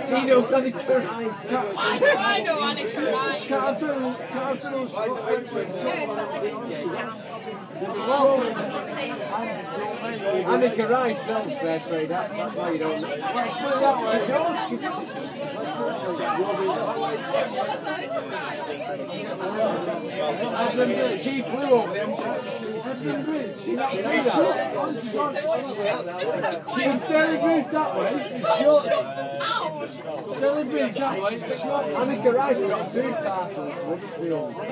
You know, Annika Rice. Why do I know Annika Rice? Annika Rice sells fair trade. That's why you don't know. Let's put it that way. She flew over the M62 bridge. She not see that. She can Stirling Bridge that way. It's short. Stirling Bridge that way. It's short. Annika Rice got 2 parcels.